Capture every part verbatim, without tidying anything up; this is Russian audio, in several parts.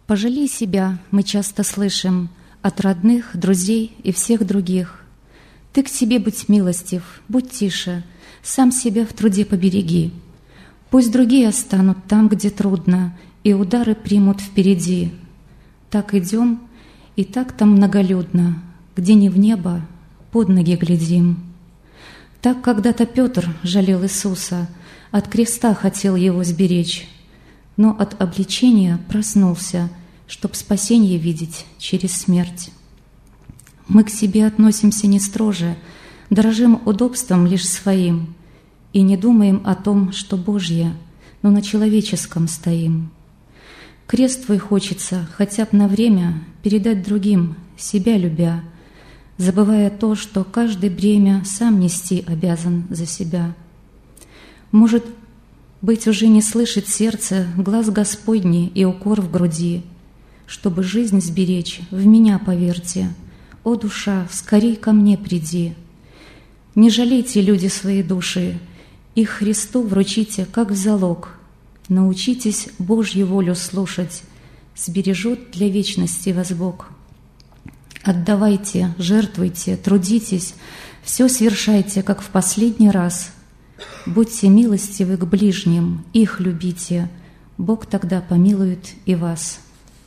«Пожалей себя», мы часто слышим от родных, друзей и всех других. Ты к себе будь милостив, будь тише, сам себя в труде побереги. Пусть другие останут там, где трудно, и удары примут впереди. Так идем, и так там многолюдно, где не в небо, под ноги глядим. Так когда-то Петр жалел Иисуса, от креста хотел его сберечь, но от обличения проснулся, чтоб спасение видеть через смерть. Мы к себе относимся не строже, дорожим удобством лишь своим и не думаем о том, что Божье, но на человеческом стоим. Крест твой хочется хотя бы на время передать другим, себя любя, забывая то, что каждый бремя сам нести обязан за себя. Может быть, уже не слышит сердце глаз Господний и укор в груди. Чтобы жизнь сберечь, в меня поверьте, о, душа, скорей ко мне приди. Не жалейте, люди, свои души, их Христу вручите, как в залог. Научитесь Божью волю слушать, сбережет для вечности вас Бог. Отдавайте, жертвуйте, трудитесь, все совершайте, как в последний раз. Будьте милостивы к ближним, их любите, Бог тогда помилует и вас.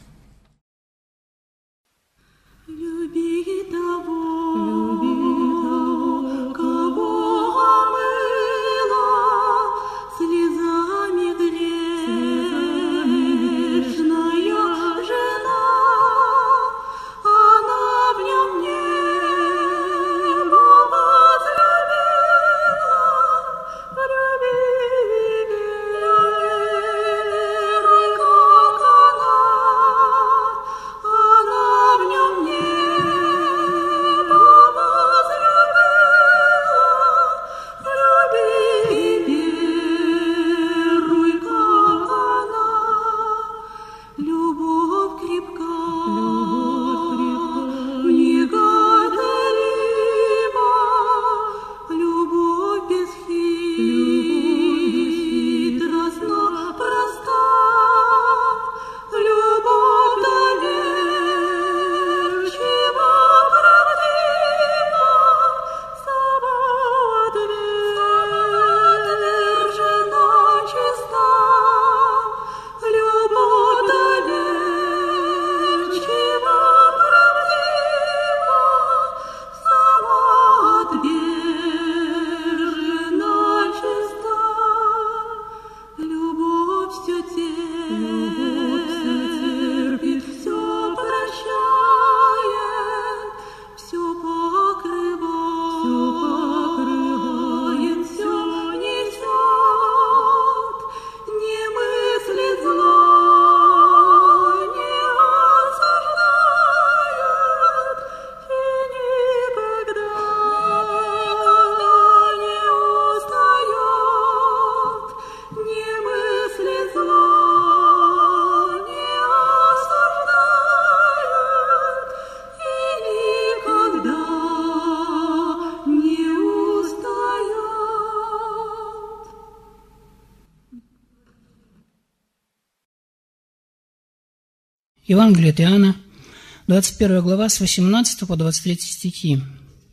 Евангелие от Иоанна, двадцать первая глава, с восемнадцатого по двадцать третий стихи.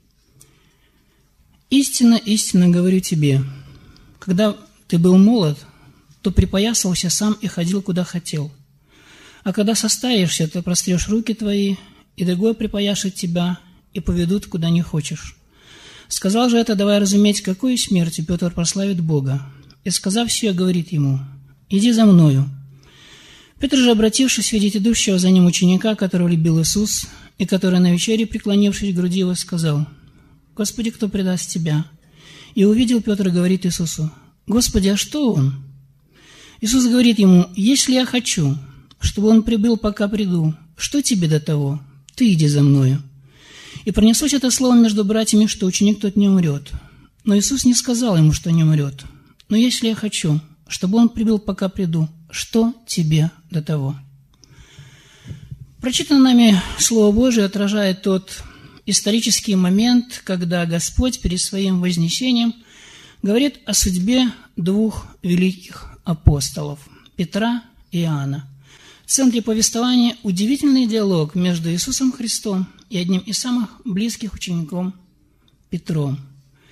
«Истинно, истинно говорю тебе, когда ты был молод, то припоясался сам и ходил, куда хотел. А когда состарешься, то прострешь руки твои, и другой припояшет тебя, и поведут, куда не хочешь. Сказал же это, давая разуметь, какую смертью Петр прославит Бога. И, сказав сие, говорит ему: иди за мною. Петр же, обратившись, видит идущего за ним ученика, которого любил Иисус, и который на вечере, преклонившись к груди его, сказал: Господи, кто предаст тебя? И увидел Петр и говорит Иисусу: Господи, а что он? Иисус говорит ему: если я хочу, чтобы он прибыл, пока приду, что тебе до того? Ты иди за мною. И пронеслось это слово между братьями, что ученик тот не умрет. Но Иисус не сказал ему, что не умрет. Но если я хочу, чтобы он прибыл, пока приду, что тебе до того? Прочитанное нами Слово Божие отражает тот исторический момент, когда Господь перед своим вознесением говорит о судьбе двух великих апостолов – Петра и Иоанна. В центре повествования удивительный диалог между Иисусом Христом и одним из самых близких учеников Петром.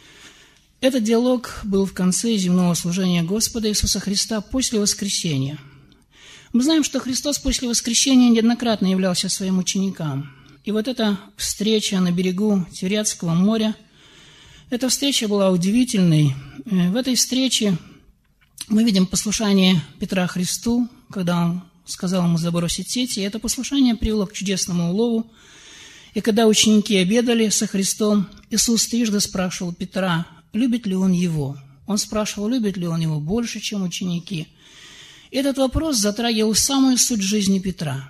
Этот диалог был в конце земного служения Господа Иисуса Христа после воскресения. Мы знаем, что Христос после воскресения неоднократно являлся своим ученикам. И вот эта встреча на берегу Тивериадского моря, эта встреча была удивительной. В этой встрече мы видим послушание Петра Христу, когда он сказал ему забросить сети, и это послушание привело к чудесному улову. И когда ученики обедали со Христом, Иисус трижды спрашивал Петра, любит ли он его. Он спрашивал, любит ли он его больше, чем ученики. И этот вопрос затрагивал самую суть жизни Петра.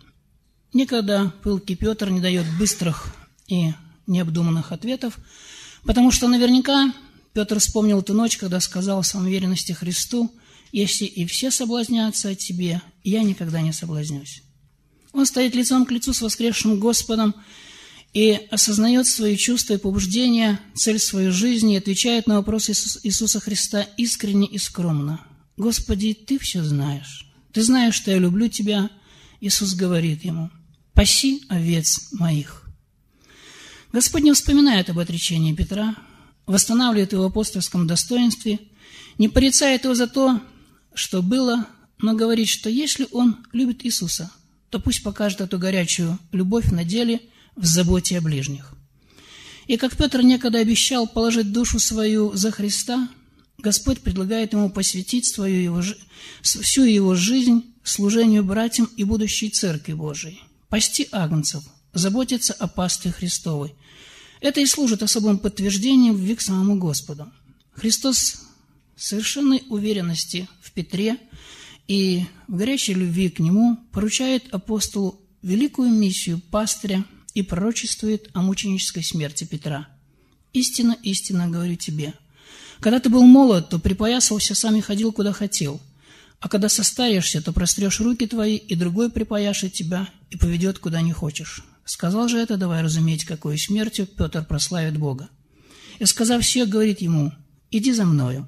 Никогда пылкий Петр не дает быстрых и необдуманных ответов, потому что наверняка Петр вспомнил ту ночь, когда сказал в самоуверенности Христу, «Если и все соблазнятся о тебе, я никогда не соблазнюсь». Он стоит лицом к лицу с воскресшим Господом и осознает свои чувства и побуждения, цель своей жизни и отвечает на вопросы Иисуса Христа искренне и скромно. «Господи, Ты все знаешь. Ты знаешь, что я люблю Тебя». Иисус говорит ему, «Паси овец моих». Господь не вспоминает об отречении Петра, восстанавливает его в апостольском достоинстве, не порицает его за то, что было, но говорит, что если он любит Иисуса, то пусть покажет эту горячую любовь на деле в заботе о ближних. И как Петр некогда обещал положить душу свою за Христа, Господь предлагает ему посвятить свою его, всю его жизнь служению братьям и будущей Церкви Божией, пасти агнцев, заботиться о пастве Христовой. Это и служит особым подтверждением любви к самому Господу. Христос в совершенной уверенности в Петре и в горячей любви к Нему поручает апостолу великую миссию пастыря и пророчествует о мученической смерти Петра. «Истинно, истинно говорю тебе, когда ты был молод, то припоясался сам и ходил, куда хотел, а когда состаришься, то прострешь руки твои, и другой припояшет тебя и поведет, куда не хочешь». Сказал же это, давай разуметь, какой смертью Петр прославит Бога. И, сказав все, говорит ему, «Иди за мною».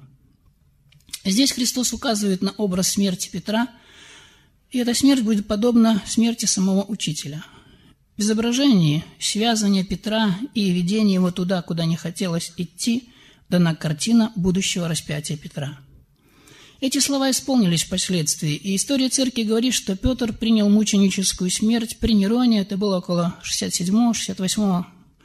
Здесь Христос указывает на образ смерти Петра, и эта смерть будет подобна смерти самого Учителя. В изображении связывания Петра и ведения его туда, куда не хотелось идти, дана картина будущего распятия Петра. Эти слова исполнились впоследствии, и история церкви говорит, что Петр принял мученическую смерть при Нероне, это было около шестьдесят седьмого — шестьдесят восьмого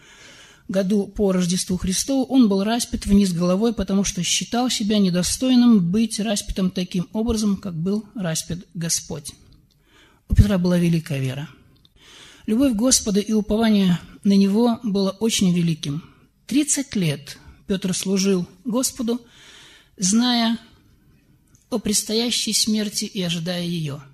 году по Рождеству Христову. Он был распят вниз головой, потому что считал себя недостойным быть распятым таким образом, как был распят Господь. У Петра была великая вера. Любовь Господа и упование на Него было очень великим. Тридцать лет Петр служил Господу, зная о предстоящей смерти и ожидая ее.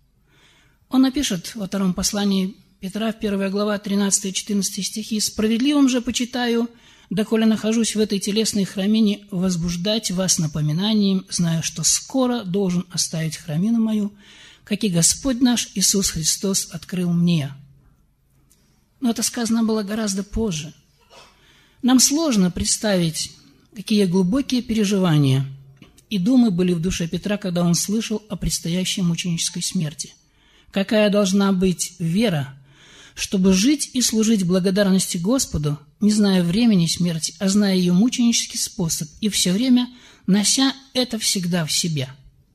Он напишет во втором послании Петра, в первая глава, тринадцатый-четырнадцатый стихи, «Справедливым же почитаю, доколе нахожусь в этой телесной храмине, возбуждать вас напоминанием, зная, что скоро должен оставить храмину мою, как и Господь наш Иисус Христос открыл мне». Но это сказано было гораздо позже. Нам сложно представить, какие глубокие переживания и думы были в душе Петра, когда он слышал о предстоящей мученической смерти. Какая должна быть вера, чтобы жить и служить благодарности Господу, не зная времени смерти, а зная ее мученический способ, и все время нося это всегда в себе.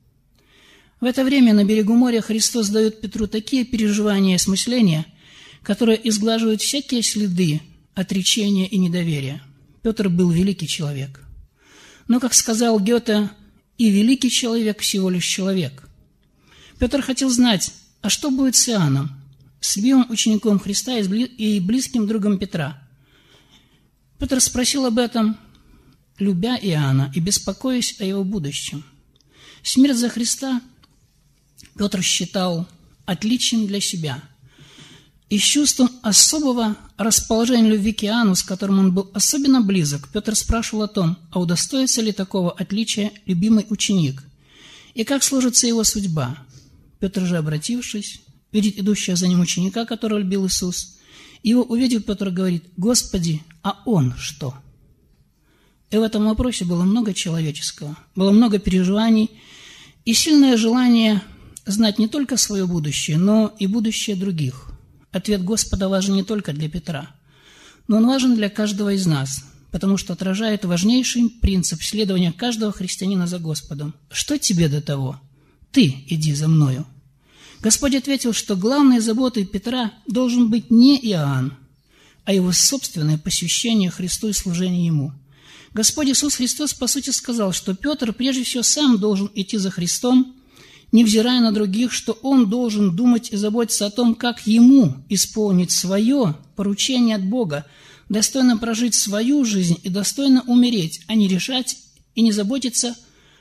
В это время на берегу моря Христос дает Петру такие переживания и осмысления, которые изглаживают всякие следы отречения и недоверия. Петр был великий человек. Но, как сказал Гёте, и великий человек всего лишь человек. Петр хотел знать, а что будет с Иоанном, с любимым учеником Христа и близким другом Петра. Петр спросил об этом, любя Иоанна и беспокоясь о его будущем. Смерть за Христа Петр считал отличием для себя. И с чувством особого расположения любви к Иоанну, с которым он был особенно близок, Петр спрашивал о том, а удостоится ли такого отличия любимый ученик, и как сложится его судьба. Петр же, обратившись, видит идущего за ним ученика, которого любил Иисус, его увидев, Петр говорит, «Господи, а он что?» И в этом вопросе было много человеческого, было много переживаний и сильное желание знать не только свое будущее, но и будущее других. Ответ Господа важен не только для Петра, но он важен для каждого из нас, потому что отражает важнейший принцип следования каждого христианина за Господом. Что тебе до того? Ты иди за мною. Господь ответил, что главной заботой Петра должен быть не Иоанн, а его собственное посвящение Христу и служение Ему. Господь Иисус Христос, по сути, сказал, что Петр прежде всего сам должен идти за Христом, невзирая на других, что он должен думать и заботиться о том, как ему исполнить свое поручение от Бога, достойно прожить свою жизнь и достойно умереть, а не решать и не заботиться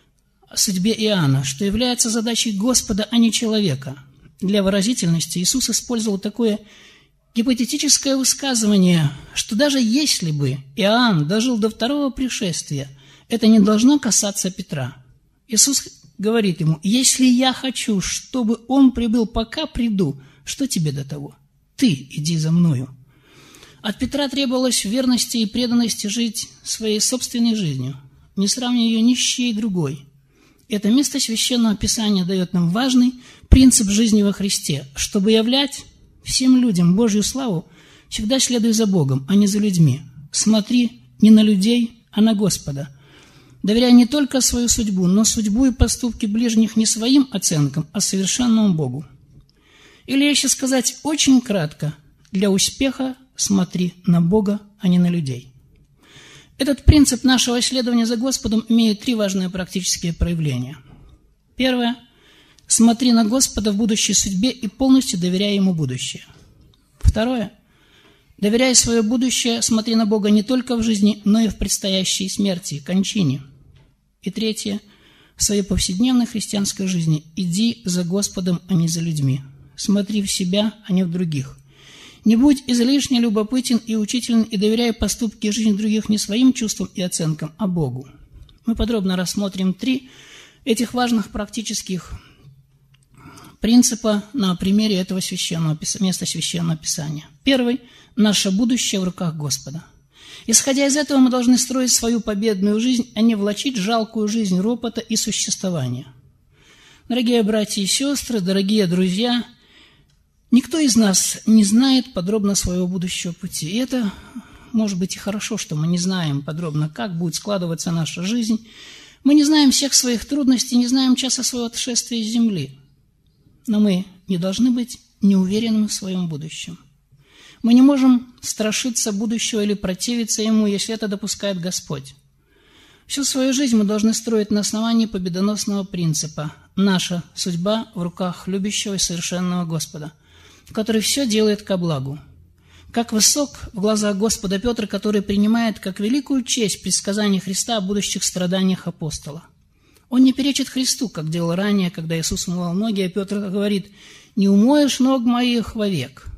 о судьбе Иоанна, что является задачей Господа, а не человека. Для выразительности Иисус использовал такое гипотетическое высказывание, что даже если бы Иоанн дожил до второго пришествия, это не должно касаться Петра. Иисус говорит ему: «Если я хочу, чтобы он прибыл, пока приду, что тебе до того? Ты иди за мною». От Петра требовалось в верности и преданности жить своей собственной жизнью, не сравнивая ее ни с чьей другой. Это место Священного Писания дает нам важный принцип жизни во Христе. Чтобы являть всем людям Божью славу, всегда следуй за Богом, а не за людьми. Смотри не на людей, а на Господа. Доверяй не только свою судьбу, но судьбу и поступки ближних не своим оценкам, а совершенному Богу. Или, если сказать очень кратко, для успеха смотри на Бога, а не на людей. Этот принцип нашего исследования за Господом имеет три важные практические проявления. Первое. Смотри на Господа в будущей судьбе и полностью доверяй Ему будущее. Второе. Доверяй свое будущее, смотри на Бога не только в жизни, но и в предстоящей смерти, кончине. И третье. В своей повседневной христианской жизни иди за Господом, а не за людьми. Смотри в себя, а не в других. Не будь излишне любопытен и учителен, и доверяй поступки и жизнь других не своим чувствам и оценкам, а Богу. Мы подробно рассмотрим три этих важных практических принципа на примере этого священного, места Священного Писания. Первый – наше будущее в руках Господа. Исходя из этого, мы должны строить свою победную жизнь, а не влачить жалкую жизнь ропота и существования. Дорогие братья и сестры, дорогие друзья, никто из нас не знает подробно своего будущего пути. И это, может быть, и хорошо, что мы не знаем подробно, как будет складываться наша жизнь. Мы не знаем всех своих трудностей, не знаем часа своего отшествия с земли. Но мы не должны быть неуверенными в своем будущем. Мы не можем страшиться будущего или противиться ему, если это допускает Господь. Всю свою жизнь мы должны строить на основании победоносного принципа «Наша судьба в руках любящего и совершенного Господа», который все делает ко благу. Как высок в глазах Господа Петр, который принимает как великую честь предсказание Христа о будущих страданиях апостола. Он не перечит Христу, как делал ранее, когда Иисус умывал ноги, а Петр говорит: «Не умоешь ног моих вовек».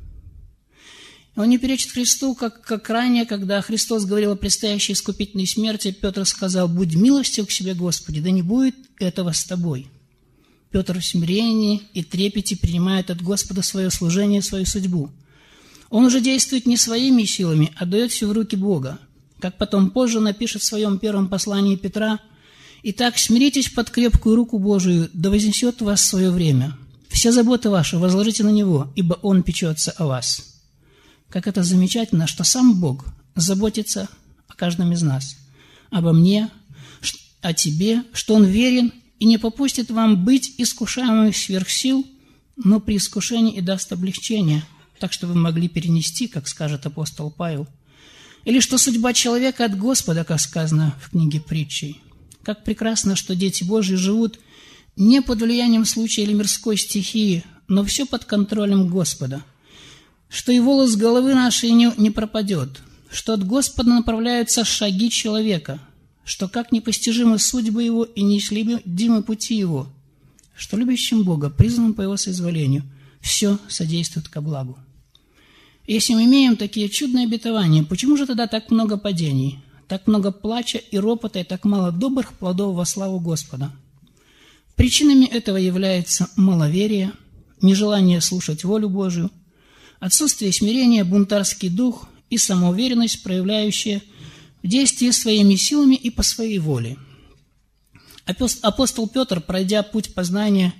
Он не перечит Христу, как, как ранее, когда Христос говорил о предстоящей искупительной смерти, Петр сказал: «Будь милостив к себе, Господи, да не будет этого с тобой». Петр в смирении и трепете принимает от Господа свое служение, свою судьбу. Он уже действует не своими силами, а дает все в руки Бога. Как потом позже напишет в своем первом послании Петра: «Итак, смиритесь под крепкую руку Божию, да вознесет вас в свое время. Все заботы ваши возложите на Него, ибо Он печется о вас». Как это замечательно, что сам Бог заботится о каждом из нас, обо мне, о тебе, что Он верен и не попустит вам быть искушаемым сверх сил, но при искушении и даст облегчение, так что вы могли перенести, как скажет апостол Павел. Или что судьба человека от Господа, как сказано в книге притчей. Как прекрасно, что дети Божьи живут не под влиянием случая или мирской стихии, но все под контролем Господа. Что и волос головы нашей не, не пропадет, что от Господа направляются шаги человека, что как непостижимы судьбы Его и неисследимы пути Его, что любящим Бога, призванным по Его соизволению, все содействует ко благу. Если мы имеем такие чудные обетования, почему же тогда так много падений, так много плача и ропота, и так мало добрых плодов во славу Господа? Причинами этого является маловерие, нежелание слушать волю Божию, отсутствие смирения, бунтарский дух и самоуверенность, проявляющая в действии своими силами и по своей воле. Апостол Петр, пройдя путь познания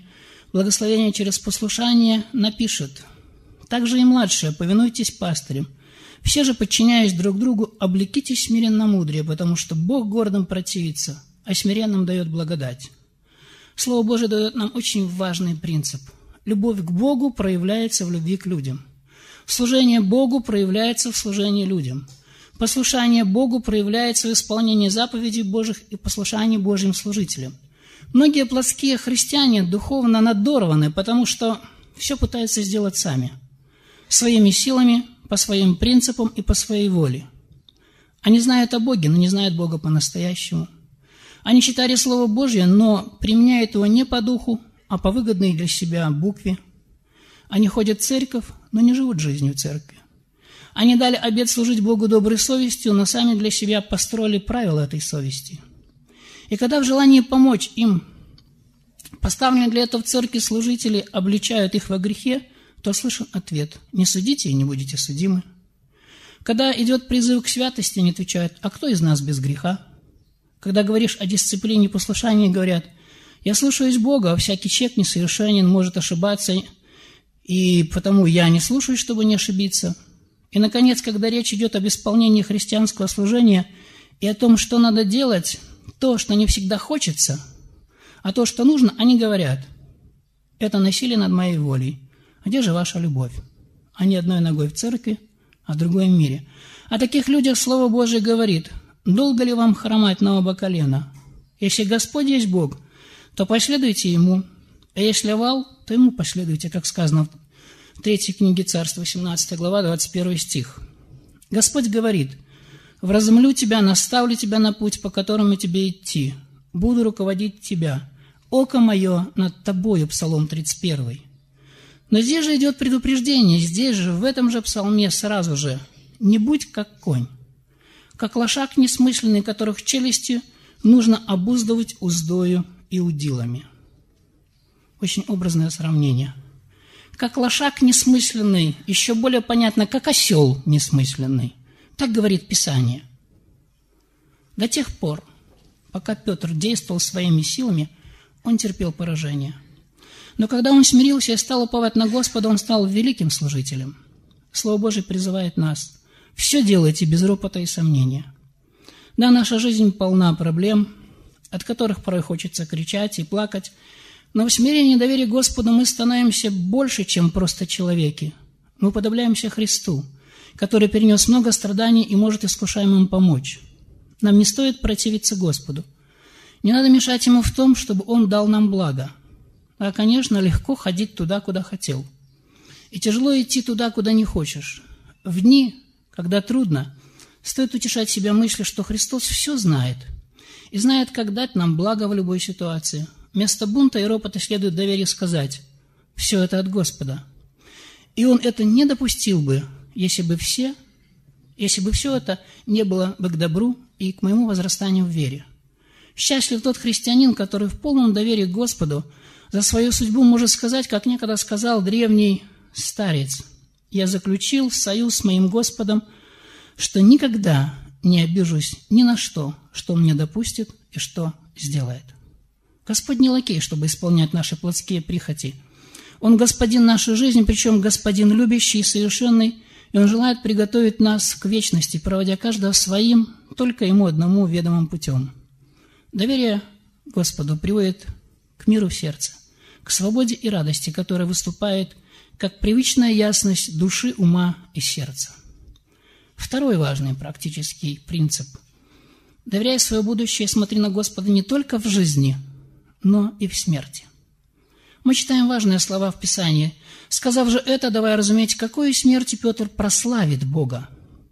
благословение через послушание, напишет: «Также и младшие, повинуйтесь пастырям. Все же, подчиняясь друг другу, облекитесь смиренно мудрее, потому что Бог гордым противится, а смиренным дает благодать». Слово Божие дает нам очень важный принцип. Любовь к Богу проявляется в любви к людям. Служение Богу проявляется в служении людям. Послушание Богу проявляется в исполнении заповедей Божьих и послушании Божьим служителям. Многие плотские христиане духовно надорваны, потому что все пытаются сделать сами, своими силами, по своим принципам и по своей воле. Они знают о Боге, но не знают Бога по-настоящему. Они читали Слово Божье, но применяют его не по духу, а по выгодной для себя букве. Они ходят в церковь, но не живут жизнью церкви. Они дали обет служить Богу доброй совестью, но сами для себя построили правила этой совести. И когда в желании помочь им поставленные для этого в церкви служители обличают их во грехе, то слышен ответ: «Не судите и не будете судимы». Когда идет призыв к святости, они отвечают: «А кто из нас без греха?» Когда говоришь о дисциплине и послушании, говорят: «Я слушаюсь Бога, а всякий человек несовершенен, может ошибаться, и потому я не слушаюсь, чтобы не ошибиться». И, наконец, когда речь идет об исполнении христианского служения и о том, что надо делать, то, что не всегда хочется, а то, что нужно, они говорят: «Это насилие над моей волей. Где же ваша любовь?» Они одной ногой в церкви, а другой в мире. О таких людях Слово Божие говорит: «Долго ли вам хромать на оба колена? Если Господь есть Бог, то последуйте Ему, а если вал, то Ему последуйте», как сказано в третьей книге Царств, восемнадцатая глава, двадцать первый стих. Господь говорит: «Вразумлю тебя, наставлю тебя на путь, по которому тебе идти, буду руководить тебя, око мое над тобою», Псалом тридцать первый. Но здесь же идет предупреждение, здесь же, в этом же псалме сразу же: «Не будь как конь, как лошак несмысленный, которых челюстью нужно обуздывать уздою и удилами». Очень образное сравнение. Как лошак несмысленный, еще более понятно, как осел несмысленный. Так говорит Писание. До тех пор, пока Петр действовал своими силами, он терпел поражение. Но когда он смирился и стал уповать на Господа, он стал великим служителем. Слово Божие призывает нас: все делайте без ропота и сомнения. Да, наша жизнь полна проблем, от которых порой хочется кричать и плакать, но в смирении и доверии Господу мы становимся больше, чем просто человеки. Мы уподобляемся Христу, который перенес много страданий и может искушаемым помочь. Нам не стоит противиться Господу. Не надо мешать Ему в том, чтобы Он дал нам благо. А, конечно, легко ходить туда, куда хотел. И тяжело идти туда, куда не хочешь. В дни, когда трудно, стоит утешать себя мыслью, что Христос все знает и знает, как дать нам благо в любой ситуации. Вместо бунта и ропота следует доверие сказать: все это от Господа. И Он это не допустил бы, если бы все, если бы все это не было бы к добру и к моему возрастанию в вере. Счастлив тот христианин, который в полном доверии к Господу за свою судьбу может сказать, как некогда сказал древний старец: «Я заключил союз с моим Господом, что никогда не обижусь ни на что, что Он мне допустит и что сделает». Господь не лакей, чтобы исполнять наши плотские прихоти. Он господин нашей жизни, причем господин любящий и совершенный, и Он желает приготовить нас к вечности, проводя каждого своим, только Ему одному ведомым путем. Доверие Господу приводит к миру в сердце, к свободе и радости, которая выступает как привычная ясность души, ума и сердца. Второй важный практический принцип. Доверяй свое будущее, смотри на Господа не только в жизни, но и в смерти. Мы читаем важные слова в Писании. Сказав же это, давай разуметь, какой смертью Петр прославит Бога.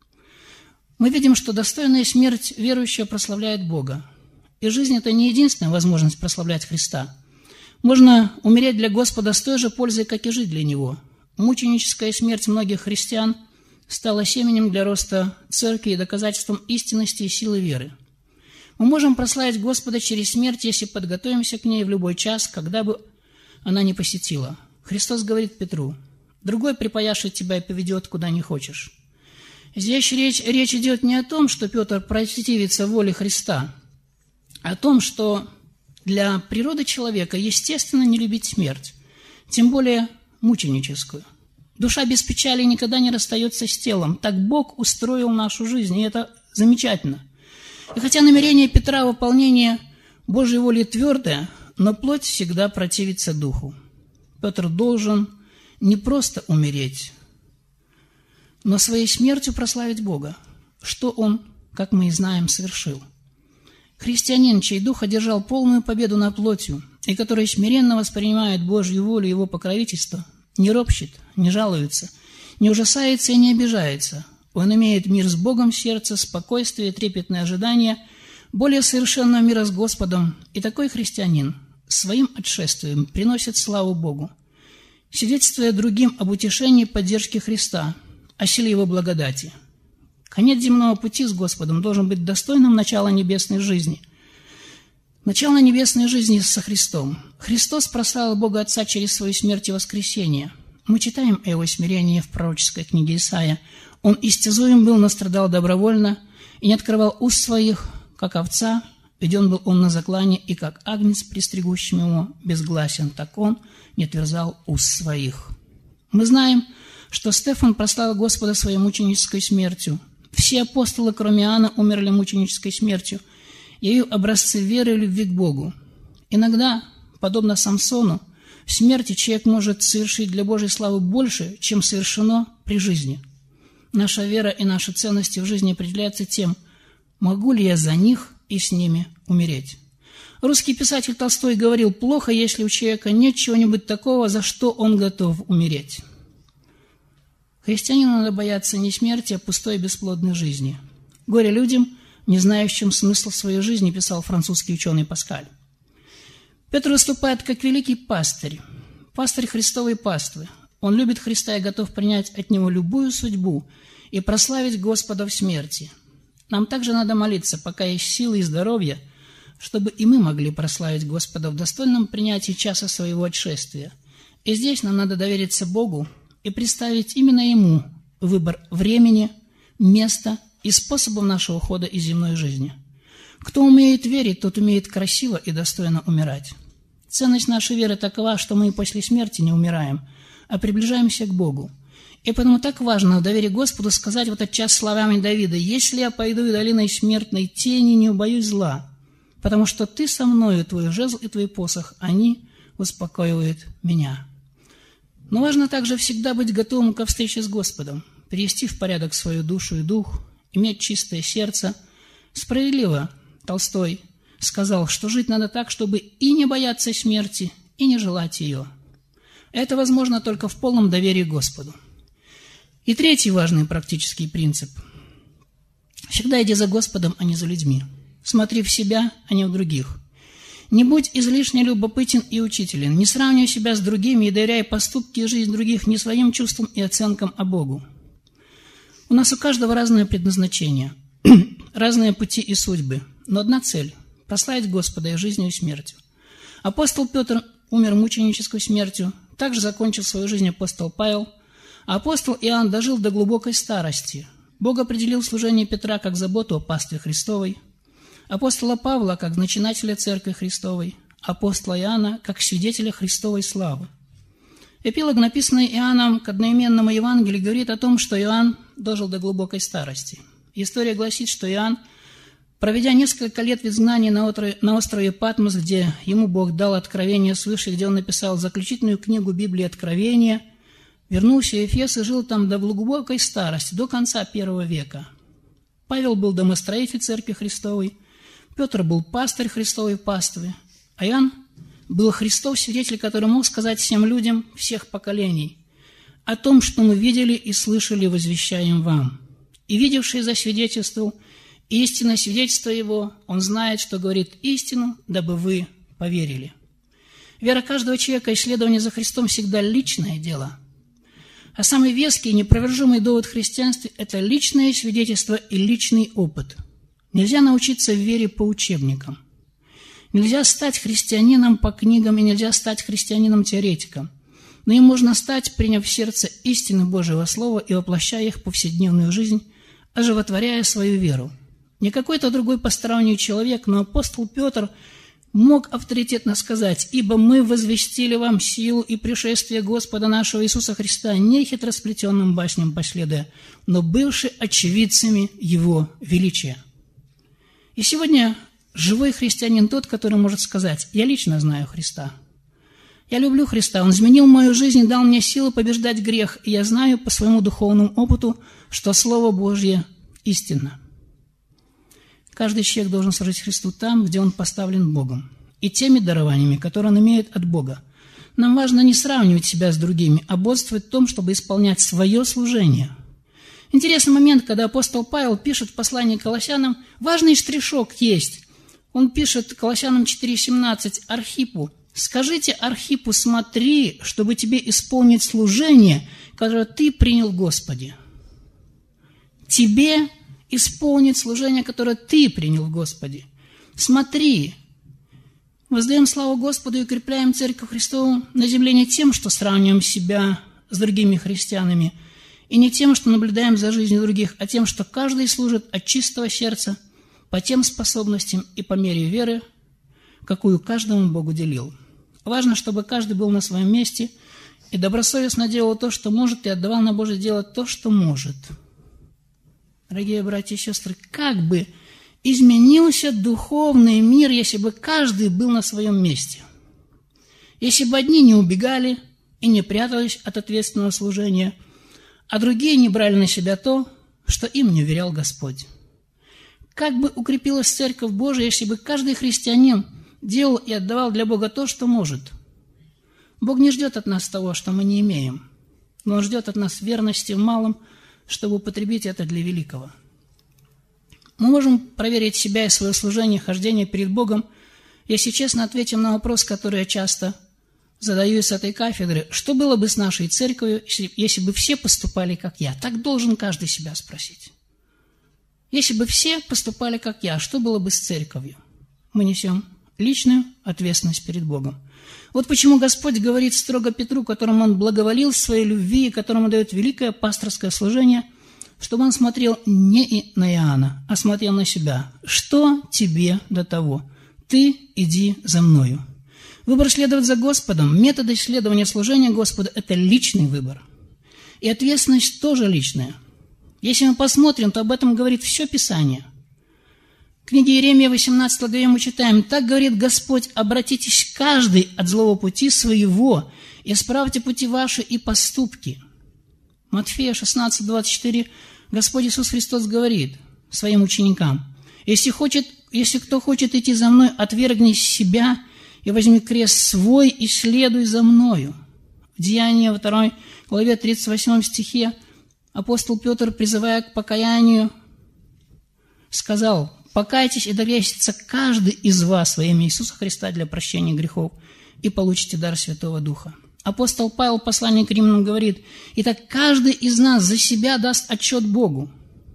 Мы видим, что достойная смерть верующего прославляет Бога. И жизнь – это не единственная возможность прославлять Христа. Можно умереть для Господа с той же пользой, как и жить для Него. Мученическая смерть многих христиан стала семенем для роста церкви и доказательством истинности и силы веры. Мы можем прославить Господа через смерть, если подготовимся к ней в любой час, когда бы она не посетила. Христос говорит Петру: «Другой припаяшет тебя и поведет, куда не хочешь». Здесь речь, речь идет не о том, что Петр противится воле Христа, а о том, что для природы человека естественно не любить смерть. тем более мученическую. Душа без печали никогда не расстается с телом. Так Бог устроил нашу жизнь, и это замечательно. И хотя намерение Петра выполнения Божьей воли твердое, но плоть всегда противится духу. Петр должен не просто умереть, но своей смертью прославить Бога, что он, как мы и знаем, совершил. Христианин, чей дух одержал полную победу над плотью и который смиренно воспринимает Божью волю и его покровительство, не ропщет, не жалуется, не ужасается и не обижается. Он имеет мир с Богом в сердце, спокойствие, трепетное ожидание, более совершенного мира с Господом. И такой христианин своим отшествием приносит славу Богу, свидетельствуя другим об утешении и поддержке Христа, о силе Его благодати. Конец земного пути с Господом должен быть достойным начала небесной жизни. Начало небесной жизни со Христом. Христос прославил Бога Отца через свою смерть и воскресение. Мы читаем о Его смирении в пророческой книге Исаия. Он истязуем был, но страдал добровольно и не открывал уст своих, как овца, веден был он на заклане, и как агнец, пристригущим его, безгласен, так он не отверзал уст своих. Мы знаем, что Стефан прославил Господа своей мученической смертью. Все апостолы, кроме Иоанна, умерли мученической смертью. Ею образцы веры и любви к Богу. Иногда, подобно Самсону, в смерти человек может совершить для Божьей славы больше, чем совершено при жизни. Наша вера и наши ценности в жизни определяются тем, могу ли я за них и с ними умереть. Русский писатель Толстой говорил, плохо, если у человека нет чего-нибудь такого, за что он готов умереть. Христианину надо бояться не смерти, а пустой и бесплодной жизни. Горе людям, не знающим смысла своей жизни, писал французский ученый Паскаль. Петр выступает как великий пастырь, пастырь Христовой паствы. Он любит Христа и готов принять от Него любую судьбу и прославить Господа в смерти. Нам также надо молиться, пока есть силы и здоровье, чтобы и мы могли прославить Господа в достойном принятии часа своего отшествия. И здесь нам надо довериться Богу и представить именно Ему выбор времени, места и способов нашего ухода из земной жизни. Кто умеет верить, тот умеет красиво и достойно умирать. Ценность нашей веры такова, что мы и после смерти не умираем, а приближаемся к Богу. И потому так важно в доверии Господу сказать в этот час словами Давида: «Если я пойду и долиной смертной тени, не убоюсь зла, потому что ты со мною, твой жезл и твой посох, они успокаивают меня». Но важно также всегда быть готовым ко встрече с Господом, привести в порядок свою душу и дух, иметь чистое сердце. Справедливо Толстой сказал, что жить надо так, чтобы и не бояться смерти, и не желать ее. Это возможно только в полном доверии Господу. И третий важный практический принцип. Всегда иди за Господом, а не за людьми. Смотри в себя, а не в других. Не будь излишне любопытен и учителен. Не сравнивай себя с другими и доверяй поступки и жизнь других не своим чувствам и оценкам, а Богу. У нас у каждого разное предназначение, разные пути и судьбы, но одна цель – прославить Господа и жизнью, и смертью. Апостол Петр умер мученической смертью, также закончил свою жизнь апостол Павел, а апостол Иоанн дожил до глубокой старости. Бог определил служение Петра как заботу о пастве Христовой, апостола Павла как начинателя Церкви Христовой, апостола Иоанна как свидетеля Христовой славы. Эпилог, написанный Иоанном к одноименному Евангелию, говорит о том, что Иоанн дожил до глубокой старости. История гласит, что Иоанн, проведя несколько лет в изгнании на острове, на острове Патмос, где ему Бог дал откровение свыше, где он написал заключительную книгу Библии «Откровение», вернулся в Эфес и жил там до глубокой старости, до конца первого века. Павел был домостроитель Церкви Христовой, Петр был пастырь Христовой паствы, а Иоанн был Христов свидетель, который мог сказать всем людям всех поколений о том, что мы видели и слышали, возвещаем вам. И видевший засвидетельствовал истинное свидетельство его, он знает, что говорит истину, дабы вы поверили. Вера каждого человека и следование за Христом всегда личное дело. А самый веский и непровержимый довод в христианстве – это личное свидетельство и личный опыт. Нельзя научиться в вере по учебникам. Нельзя стать христианином по книгам и нельзя стать христианином-теоретиком. Но им можно стать, приняв в сердце истины Божьего Слова и воплощая их в повседневную жизнь, оживотворяя свою веру. Не какой-то другой посторонний человек, но апостол Петр мог авторитетно сказать: «Ибо мы возвестили вам силу и пришествие Господа нашего Иисуса Христа, не хитросплетенным басням последуя, но бывши очевидцами Его величия». И сегодня живой христианин тот, который может сказать: «Я лично знаю Христа. Я люблю Христа, Он изменил мою жизнь и дал мне силу побеждать грех, и я знаю по своему духовному опыту, что Слово Божье истинно». Каждый человек должен служить Христу там, где он поставлен Богом, и теми дарованиями, которые он имеет от Бога. Нам важно не сравнивать себя с другими, а бодствовать в том, чтобы исполнять свое служение. Интересный момент, когда апостол Павел пишет в послании к Колоссянам, важный штришок есть. Он пишет Колоссянам четыре семнадцать Архипу: «Скажите Архипу, смотри, чтобы тебе исполнить служение, которое ты принял в Господе». Тебе исполнить служение, которое ты принял в Господе. Смотри, воздаем славу Господу и укрепляем Церковь Христову на земле не тем, что сравниваем себя с другими христианами, и не тем, что наблюдаем за жизнью других, а тем, что каждый служит от чистого сердца, по тем способностям и по мере веры, какую каждому Бог уделил. Важно, чтобы каждый был на своем месте и добросовестно делал то, что может, и отдавал на Божье дело то, что может. Дорогие братья и сестры, как бы изменился духовный мир, если бы каждый был на своем месте? Если бы одни не убегали и не прятались от ответственного служения, а другие не брали на себя то, что им не уверял Господь. Как бы укрепилась Церковь Божия, если бы каждый христианин делал и отдавал для Бога то, что может? Бог не ждет от нас того, что мы не имеем, но Он ждет от нас верности в малом, чтобы употребить это для великого. Мы можем проверить себя и свое служение, хождение перед Богом, если честно ответим на вопрос, который я часто задаю с этой кафедры: что было бы с нашей церковью, если, если бы все поступали, как я? Так должен каждый себя спросить. Если бы все поступали, как я, что было бы с церковью? Мы несем личную ответственность перед Богом. Вот почему Господь говорит строго Петру, которому Он благоволил своей любви, и которому дает великое пасторское служение, чтобы он смотрел не на Иоанна, а смотрел на себя. Что тебе до того? Ты иди за мною. Выбор следовать за Господом, методы исследования служения Господу – это личный выбор. И ответственность тоже личная. Если мы посмотрим, то об этом говорит все Писание. В книге Иеремия восемнадцатой главе мы читаем: «Так говорит Господь, обратитесь каждый от злого пути своего, и исправьте пути ваши и поступки». Матфея шестнадцать двадцать четыре Господь Иисус Христос говорит своим ученикам: «Если, хочет, если кто хочет идти за Мной, отвергни себя и возьми крест свой и следуй за Мною». В Деянии во второй главе тридцать восьмом стихе апостол Петр, призывая к покаянию, сказал: «Покайтесь и докрестится каждый из вас во имя Иисуса Христа для прощения грехов, и получите дар Святого Духа». Апостол Павел в послании к Римлянам говорит: «Итак, каждый из нас за себя даст отчет Богу».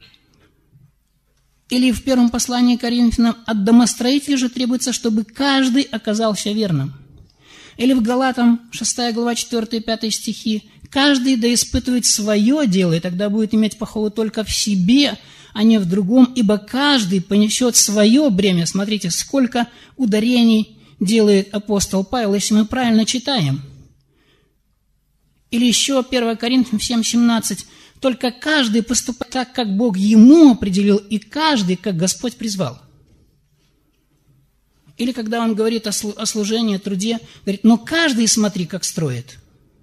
Или в первом послании к Коринфянам: «От домостроителей же требуется, чтобы каждый оказался верным». Или в Галатам шестая глава четвёртый и пятый стихи: «Каждый да испытывает свое дело, и тогда будет иметь похвалу только в себе, а не в другом, ибо каждый понесет свое бремя». Смотрите, сколько ударений делает апостол Павел, если мы правильно читаем. Или еще первое Коринфянам семь семнадцать: «Только каждый поступает так, как Бог ему определил, и каждый, как Господь призвал». Или когда он говорит о служении, о труде, говорит: «Но каждый смотри, как строит».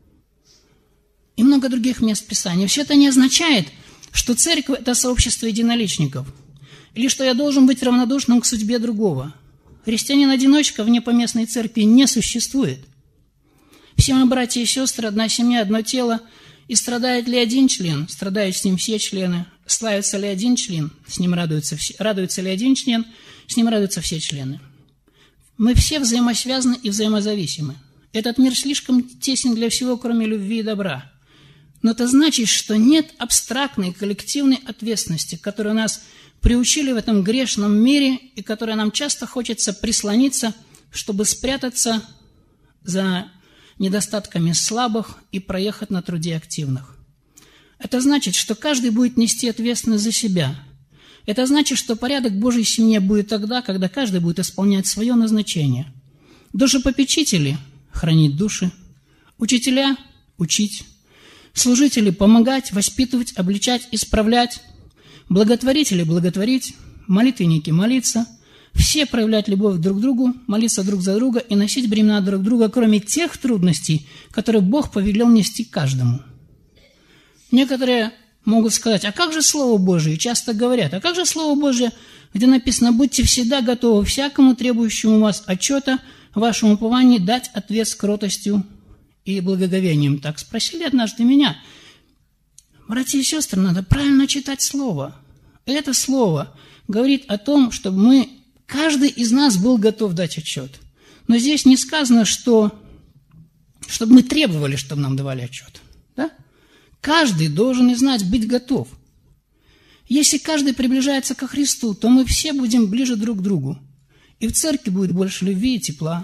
И много других мест Писания. Все это не означает, что церковь – это сообщество единоличников, или что я должен быть равнодушным к судьбе другого. Христианин-одиночка вне поместной церкви не существует. Все мы братья и сестры, одна семья, одно тело, и страдает ли один член, страдают с ним все члены, славится ли один член, с ним радуются все, радуется ли один член, с ним радуются все члены. Мы все взаимосвязаны и взаимозависимы. Этот мир слишком тесен для всего, кроме любви и добра. Но это значит, что нет абстрактной коллективной ответственности, которую нас приучили в этом грешном мире и которой нам часто хочется прислониться, чтобы спрятаться за недостатками слабых и проехать на труде активных. Это значит, что каждый будет нести ответственность за себя, Это значит, что порядок Божьей семье будет тогда, когда каждый будет исполнять свое назначение. Душепопечители – хранить души, учителя – учить, служители – помогать, воспитывать, обличать, исправлять, благотворители – благотворить, молитвенники – молиться, все проявлять любовь друг к другу, молиться друг за друга и носить бремена друг друга, кроме тех трудностей, которые Бог повелел нести каждому. Некоторые могут сказать: а как же Слово Божие? Часто говорят: а как же Слово Божие, где написано: будьте всегда готовы всякому требующему у вас отчета, вашему уповании дать ответ с кротостью и благоговением. Так спросили однажды меня. Братья и сестры, надо правильно читать Слово. Это Слово говорит о том, чтобы мы, каждый из нас был готов дать отчет. Но здесь не сказано, что, чтобы мы требовали, чтобы нам давали отчет. Да? Каждый должен знать, быть готов. Если каждый приближается ко Христу, то мы все будем ближе друг к другу. И в церкви будет больше любви и тепла.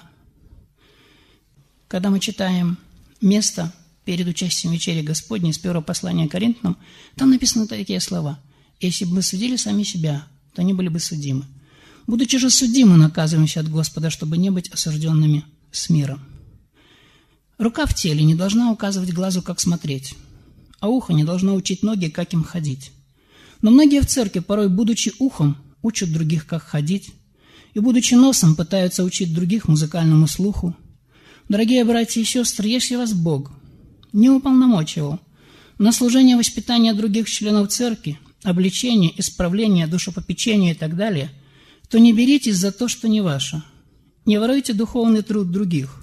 Когда мы читаем место перед участием вечери Господней из первого послания к Коринфянам, там написаны такие слова: «Если бы мы судили сами себя, то не были бы судимы. Будучи же судимы, наказываемся от Господа, чтобы не быть осужденными с миром». Рука в теле не должна указывать глазу, как смотреть, а ухо не должно учить ноги, как им ходить. Но многие в церкви, порой будучи ухом, учат других, как ходить, и, будучи носом, пытаются учить других музыкальному слуху. Дорогие братья и сестры, если вас Бог не уполномочивал на служение воспитания других членов церкви, обличение, исправление, душепопечение и так далее, то не беритесь за то, что не ваше. Не воруйте духовный труд других.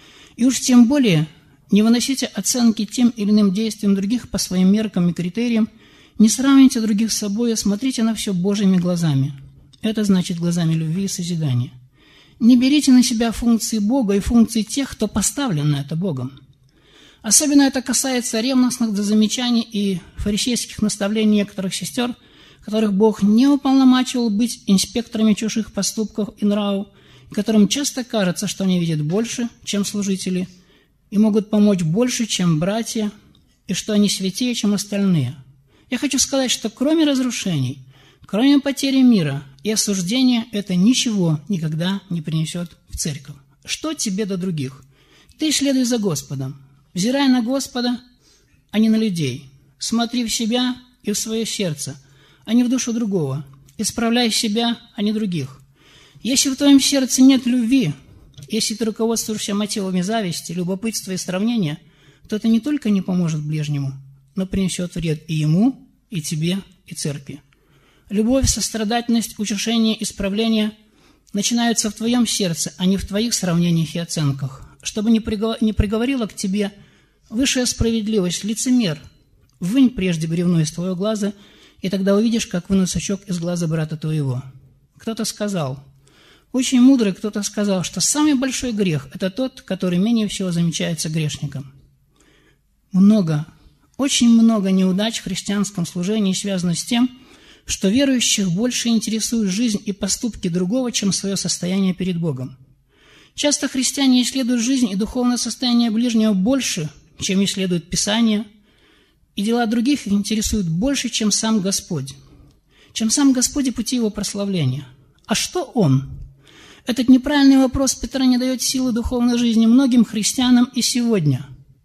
И уж тем более не выносите оценки тем или иным действиям других по своим меркам и критериям, не сравнивайте других с собой, а смотрите на все Божьими глазами. Это значит глазами любви и созидания. Не берите на себя функции Бога и функции тех, кто поставлен на это Богом. Особенно это касается ревностных до замечаний и фарисейских наставлений некоторых сестер, которых Бог не уполномачивал быть инспекторами чужих поступков и нравов, которым часто кажется, что они видят больше, чем служители, и могут помочь больше, чем братья, и что они святее, чем остальные. Я хочу сказать, что кроме разрушений, кроме потери мира и осуждения, это ничего никогда не принесет в церковь. Что тебе до других? Ты следуй за Господом. Взирай на Господа, а не на людей. Смотри в себя и в свое сердце, а не в душу другого. Исправляй себя, а не других. Если в твоем сердце нет любви, если ты руководствуешься мотивами зависти, любопытства и сравнения, то это не только не поможет ближнему, но принесет вред и ему, и тебе, и церкви. Любовь, сострадательность, утешение, исправление начинаются в твоем сердце, а не в твоих сравнениях и оценках. Чтобы не приговорила к тебе высшая справедливость, лицемер, вынь прежде бревно из твоего глаза, и тогда увидишь, как вынут сучок из глаза брата твоего. Кто-то сказал, очень мудрый кто-то сказал, что самый большой грех – это тот, который менее всего замечается грешником. Много, очень много неудач в христианском служении связано с тем, что верующих больше интересует жизнь и поступки другого, чем свое состояние перед Богом. Часто христиане исследуют жизнь и духовное состояние ближнего больше, чем исследуют Писание, и дела других их интересуют больше, чем сам Господь, чем сам Господь и пути Его прославления. А что Он? Этот неправильный вопрос Петра не дает силы духовной жизни многим христианам и сегодня.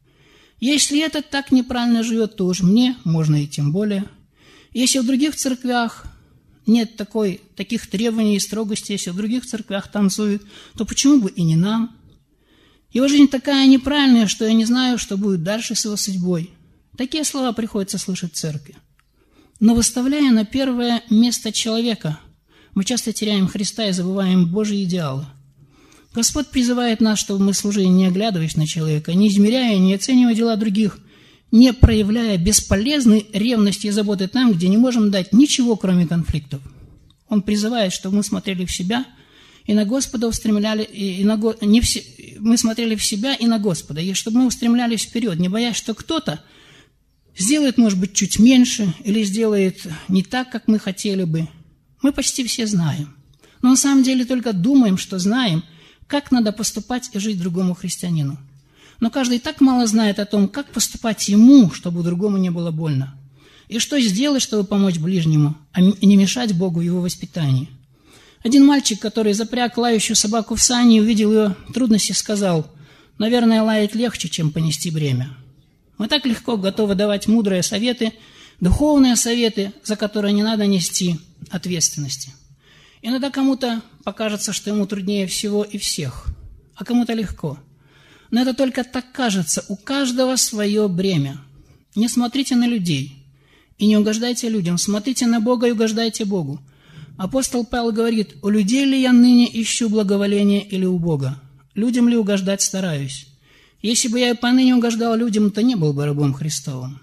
Если этот так неправильно живет, то уж мне можно и тем более. Если в других церквях нет такой, таких требований и строгости, если в других церквях танцуют, то почему бы и не нам? Его жизнь такая неправильная, что я не знаю, что будет дальше с его судьбой. Такие слова приходится слышать в церкви. Но выставляя на первое место человека, мы часто теряем Христа и забываем Божьи идеалы. Господь призывает нас, чтобы мы служили, не оглядываясь на человека, не измеряя, не оценивая дела других, не проявляя бесполезной ревности и заботы там, где не можем дать ничего, кроме конфликтов. Он призывает, чтобы мы смотрели в себя и на Господа устремляли, и на, не в, мы смотрели в себя и на Господа, и чтобы мы устремлялись вперед, не боясь, что кто-то сделает, может быть, чуть меньше или сделает не так, как мы хотели бы. Мы почти все знаем, но на самом деле только думаем, что знаем, как надо поступать и жить другому христианину. Но каждый так мало знает о том, как поступать ему, чтобы другому не было больно. И что сделать, чтобы помочь ближнему, а не мешать Богу в его воспитании? Один мальчик, который запряг лающую собаку в сани и увидел ее трудности, сказал: «Наверное, лаять легче, чем понести бремя». Мы так легко готовы давать мудрые советы, духовные советы, за которые не надо нести ответственности. Иногда кому-то покажется, что ему труднее всего и всех, а кому-то легко. Но это только так кажется, у каждого свое бремя. Не смотрите на людей и не угождайте людям, смотрите на Бога и угождайте Богу. Апостол Павел говорит: «У людей ли я ныне ищу благоволения или у Бога? Людям ли угождать стараюсь? Если бы я и поныне угождал людям, то не был бы рабом Христовым».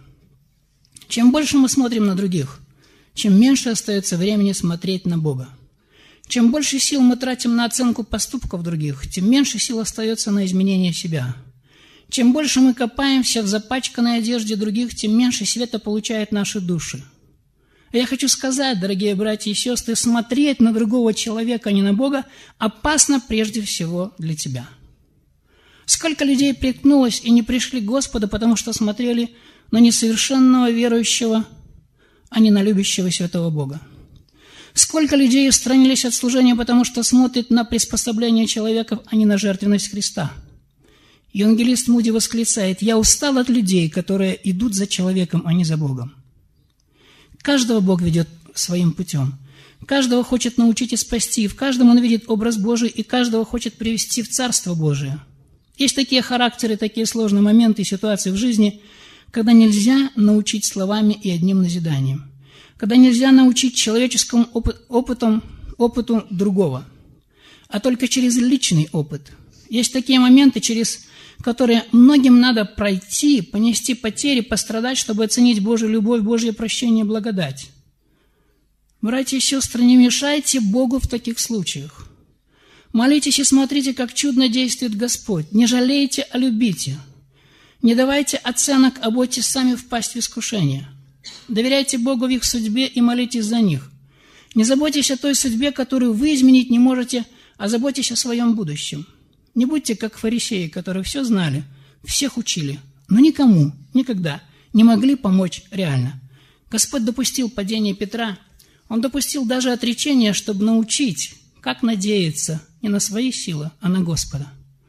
Чем больше мы смотрим на других, чем меньше остается времени смотреть на Бога. Чем больше сил мы тратим на оценку поступков других, тем меньше сил остается на изменение себя. Чем больше мы копаемся в запачканной одежде других, тем меньше света получают наши души. Я хочу сказать, дорогие братья и сестры, смотреть на другого человека, а не на Бога, опасно прежде всего для тебя. Сколько людей приткнулось и не пришли к Господу, потому что смотрели на несовершенного верующего, а не на любящего святого Бога. Сколько людей устранились от служения, потому что смотрят на приспособление человека, а не на жертвенность Христа. Евангелист Муди восклицает: «Я устал от людей, которые идут за человеком, а не за Богом». Каждого Бог ведет своим путем. Каждого хочет научить и спасти. В каждом Он видит образ Божий, и каждого хочет привести в Царство Божие. Есть такие характеры, такие сложные моменты и ситуации в жизни, когда нельзя научить словами и одним назиданием. Когда нельзя научить человеческому опыт, опытом, опыту другого, а только через личный опыт. Есть такие моменты, через которые многим надо пройти, понести потери, пострадать, чтобы оценить Божью любовь, Божье прощение, благодать. Братья и сестры, не мешайте Богу в таких случаях. Молитесь и смотрите, как чудно действует Господь. Не жалейте, а любите. Не давайте оценок, а бойтесь сами впасть в искушение. Доверяйте Богу в их судьбе и молитесь за них. Не заботьтесь о той судьбе, которую вы изменить не можете, а заботьтесь о своем будущем. Не будьте как фарисеи, которые все знали, всех учили, но никому, никогда не могли помочь реально. Господь допустил падение Петра, Он допустил даже отречение, чтобы научить, как надеяться не на свои силы, а на Господа.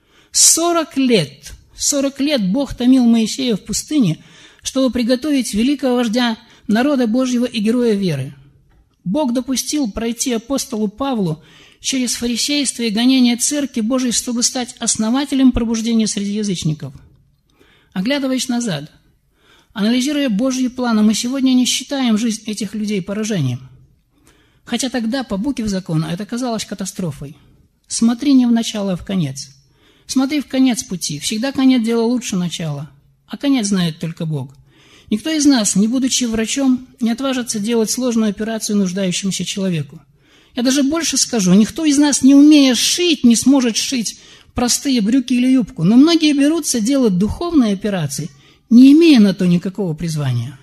Сорок лет, сорок лет Бог томил Моисея в пустыне, чтобы приготовить великого вождя народа Божьего и героя веры. Бог допустил пройти апостолу Павлу через фарисейство и гонение Церкви Божией, чтобы стать основателем пробуждения среди язычников. Оглядываясь назад, анализируя Божьи планы, мы сегодня не считаем жизнь этих людей поражением. Хотя тогда, по букве закона, это казалось катастрофой. Смотри не в начало, а в конец. Смотри в конец пути. Всегда конец дела лучше начала, а конец знает только Бог. Никто из нас, не будучи врачом, не отважится делать сложную операцию нуждающемуся человеку. Я даже больше скажу, никто из нас, не умея шить, не сможет шить простые брюки или юбку, но многие берутся делать духовные операции, не имея на то никакого призвания.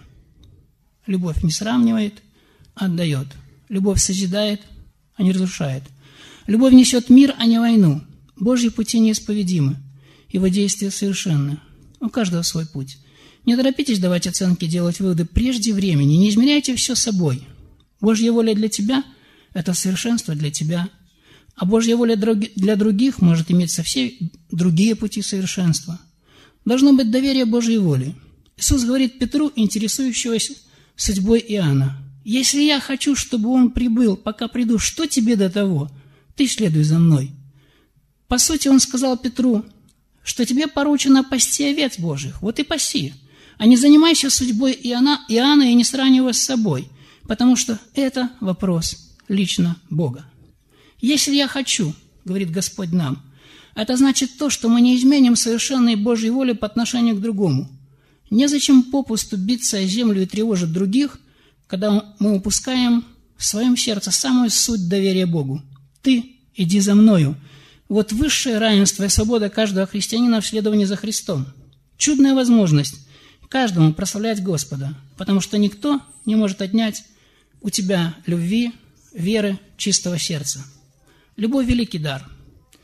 Любовь не сравнивает, а отдает. Любовь созидает, а не разрушает. Любовь несет мир, а не войну. Божьи пути неисповедимы, Его действия совершенны. У каждого свой путь. Не торопитесь давать оценки, делать выводы прежде времени, не измеряйте все собой. Божья воля для тебя – это совершенство для тебя, а Божья воля для других может иметь совсем другие пути совершенства. Должно быть доверие Божьей воле. Иисус говорит Петру, интересующегося судьбой Иоанна: «Если я хочу, чтобы он прибыл, пока приду, что тебе до того? Ты следуй за мной». По сути, он сказал Петру, что тебе поручено пасти овец Божьих, вот и паси, а не занимайся судьбой Иоанна, Иоанна и не сравнивай с собой, потому что это вопрос лично Бога. «Если я хочу, — говорит Господь нам, — это значит то, что мы не изменим совершенной Божьей воли по отношению к другому. Незачем попусту биться о землю и тревожить других, когда мы упускаем в своем сердце самую суть доверия Богу. Ты иди за мною». Вот высшее равенство и свобода каждого христианина в следовании за Христом. Чудная возможность каждому прославлять Господа, потому что никто не может отнять у тебя любви, веры, чистого сердца. Любовь – великий дар.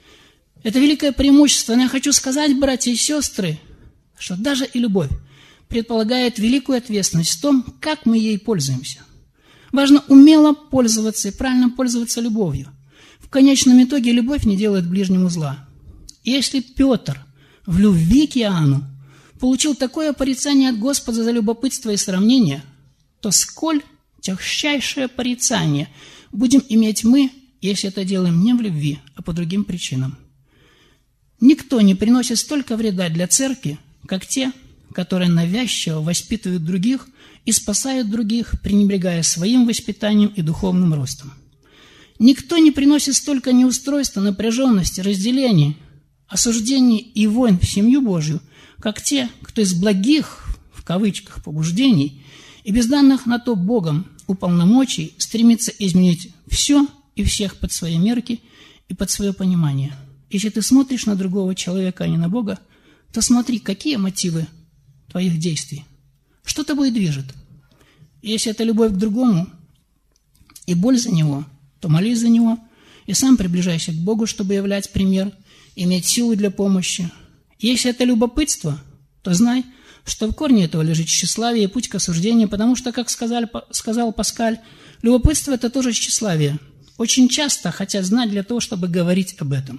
Это великое преимущество. Но я хочу сказать, братья и сестры, что даже и любовь предполагает великую ответственность в том, как мы ей пользуемся. Важно умело пользоваться и правильно пользоваться любовью. В конечном итоге любовь не делает ближнему зла. Если Петр в любви к Иоанну получил такое порицание от Господа за любопытство и сравнение, то сколь тягчайшее порицание будем иметь мы, если это делаем не в любви, а по другим причинам. Никто не приносит столько вреда для церкви, как те, которые навязчиво воспитывают других и спасают других, пренебрегая своим воспитанием и духовным ростом. Никто не приносит столько неустройства, напряженности, разделений, осуждений и войн в семью Божью, как те, кто из благих, в кавычках, побуждений и без данных на то Богом уполномочий стремится изменить все и всех под свои мерки и под свое понимание. Если ты смотришь на другого человека, а не на Бога, то смотри, какие мотивы твоих действий. Что тобой движет? Если это любовь к другому и боль за него, то молись за него и сам приближайся к Богу, чтобы являть пример, иметь силу для помощи. Если это любопытство, то знай, что в корне этого лежит тщеславие и путь к осуждению, потому что, как сказал, сказал Паскаль, любопытство – это тоже тщеславие. Очень часто хотят знать для того, чтобы говорить об этом.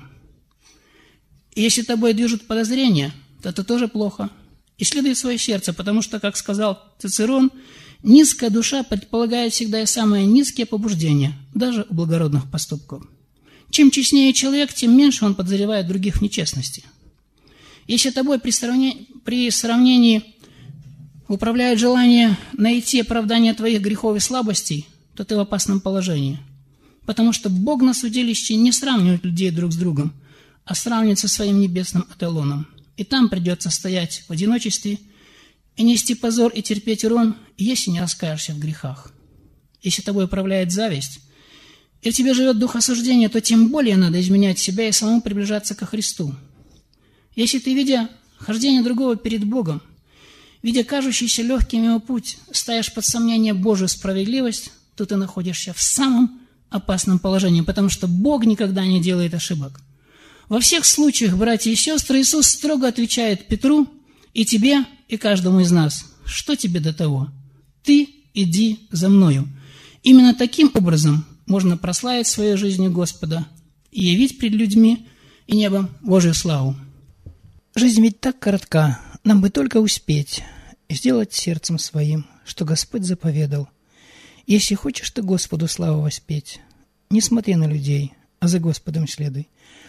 И если тобой движут подозрения, то это тоже плохо. Исследуй свое сердце, потому что, как сказал Цицерон, низкая душа предполагает всегда и самые низкие побуждения, даже у благородных поступков. Чем честнее человек, тем меньше он подозревает других в нечестности. Если тобой при сравнении, при сравнении управляет желание найти оправдание твоих грехов и слабостей, то ты в опасном положении. Потому что Бог на судилище не сравнивает людей друг с другом, а сравнивает со своим небесным эталоном. И там придется стоять в одиночестве и нести позор и терпеть урон, если не раскаешься в грехах. Если тобой управляет зависть, и в тебе живет дух осуждения, то тем более надо изменять себя и самому приближаться ко Христу. Если ты, видя хождение другого перед Богом, видя кажущийся легким его путь, ставишь под сомнение Божию справедливость, то ты находишься в самом опасном положении, потому что Бог никогда не делает ошибок. Во всех случаях, братья и сестры, Иисус строго отвечает Петру и тебе, и каждому из нас: что тебе до того? Ты иди за мною. Именно таким образом можно прославить своей жизнью Господа и явить пред людьми и небом Божью славу. Жизнь ведь так коротка, нам бы только успеть сделать сердцем своим, что Господь заповедал. Если хочешь ты Господу славу воспеть, не смотри на людей, а за Господом следуй.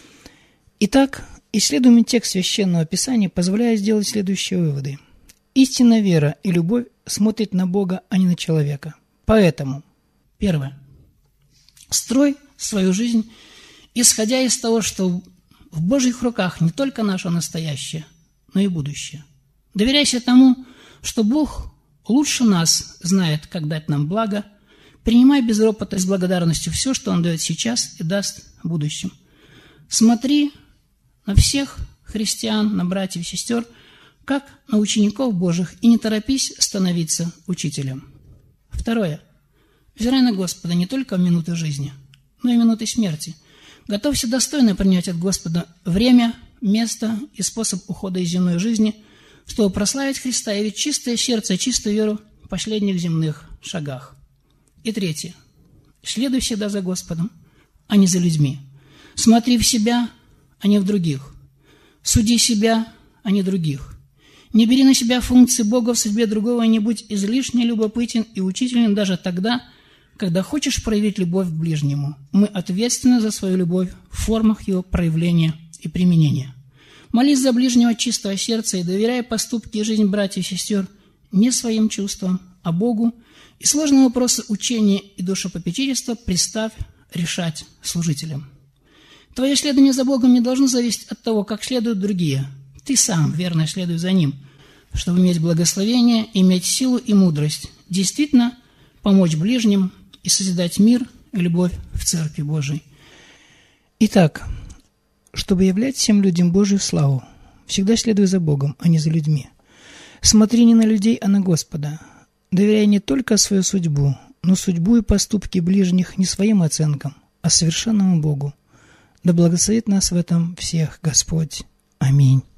Итак, исследуемый текст Священного Писания позволяет сделать следующие выводы. Истинная вера и любовь смотрят на Бога, а не на человека. Поэтому, первое, строй свою жизнь, исходя из того, что в Божьих руках не только наше настоящее, но и будущее. Доверяйся тому, что Бог лучше нас знает, как дать нам благо. Принимай без ропота и с благодарностью все, что Он дает сейчас и даст в будущем. Смотри на всех христиан, на братьев и сестер, как на учеников Божьих, и не торопись становиться учителем. Второе. Взирай на Господа не только в минуты жизни, но и в минуты смерти. Готовься достойно принять от Господа время, место и способ ухода из земной жизни, чтобы прославить Христа и явить чистое сердце и чистую веру в последних земных шагах. И третье. Следуй всегда за Господом, а не за людьми. Смотри в себя, а не в других. Суди себя, а не других. Не бери на себя функции Бога в судьбе другого и не будь излишне любопытен и учителен даже тогда, когда хочешь проявить любовь к ближнему. Мы ответственны за свою любовь в формах ее проявления и применения. Молись за ближнего чистого сердца и доверяй поступки и жизнь братьев и сестер не своим чувствам, а Богу, и сложные вопросы учения и душепопечительства приставь решать служителям. Твое следование за Богом не должно зависеть от того, как следуют другие. Ты сам верно следуй за Ним, чтобы иметь благословение, иметь силу и мудрость, действительно помочь ближним и созидать мир и любовь в Церкви Божией. Итак, чтобы являть всем людям Божью славу, всегда следуй за Богом, а не за людьми. Смотри не на людей, а на Господа. Доверяй не только свою судьбу, но судьбу и поступки ближних не своим оценкам, а совершенному Богу. Да благословит нас в этом всех Господь. Аминь.